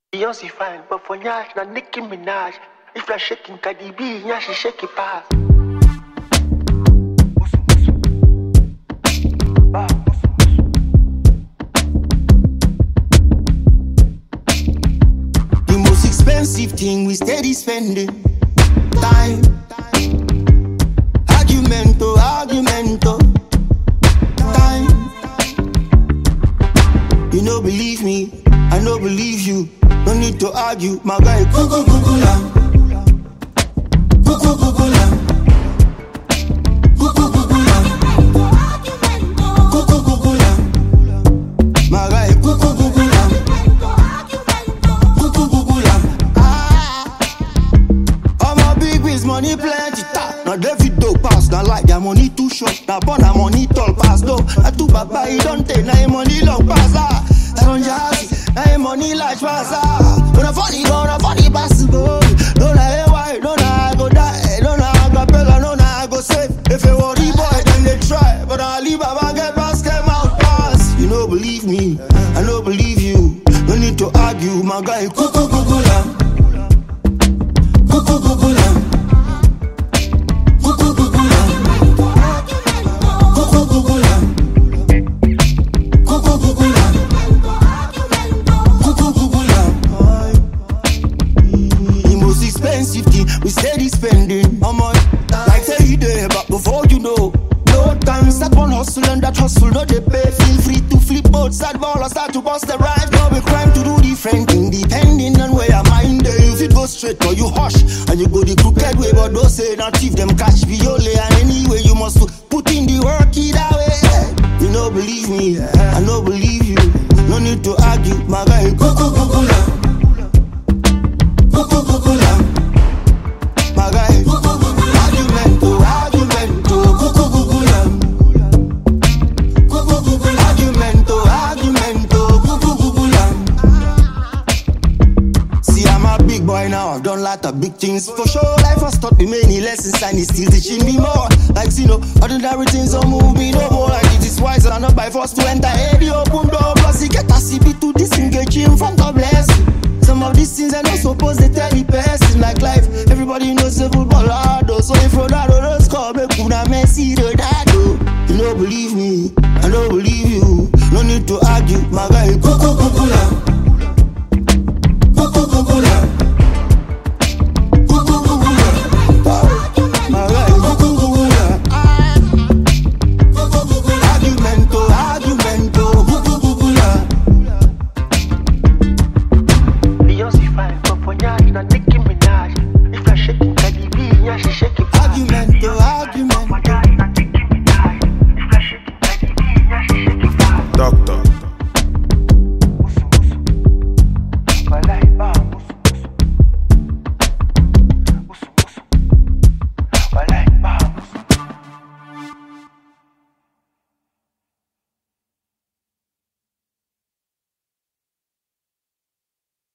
Beyonce fine, but for Nyash, na Nicki Minaj. If you're shaking Cardi B, Nyash shake it fast. The most expensive thing we steady spending time. Argumento time. You no believe me, I no believe you. No need to argue, my guy. Cuckoo lamb. Cuckoo lamb. Cuckoo lamb. Cuckoo lamb. My guy. Cuckoo lamb. Cuckoo lamb. All my big biz money plenty. Now Davido pass, now like their money too short. Now Bona money tall pass though. Now two baba he don't take, now money long pass. I don't jazzy, now money large pass. Don't funny possible. Don't know why, don't know I go die, don't know I go pella, don't know I go save. If you worry boy, then they try. But I leave Baba get pass, get out pass. You don't believe me, I don't believe you. No need to argue, my guy. Cuckoo lamb. Cuckoo lamb. We steady spending how much? Like say you there, but before you know, no time. Start one hustle and that hustle no they pay. Feel free to flip out, start ball or start to bust the ride. No be crime to do different thing, depending on where your mind is. If it go straight or you hush, and you go the crooked way, but don't say not if them catch Viole. And anyway you must put in the work either way. You no believe me, I no believe you. No need to argue, my guy. Cuckoo lamb. Cuckoo lamb. My guy, argumento, cuckoo lamb. Argumento, cuckoo lamb. See, I'm a big boy now, I've done lot of big things. For sure, life has taught me many lessons and it's still teaching me more. Like, you know, ordinary things don't move me no more. Like, it is wise and not by force to enter any open door. Plus, you get a CB to disengage in front of blessing. Some of these things are not supposed to tell the person. Like life, everybody knows a football hard. So if Ronaldo don't score, make una Messi Ronaldo. You don't believe me, I don't believe you. No need to argue, my guy. Cuckoo lamb.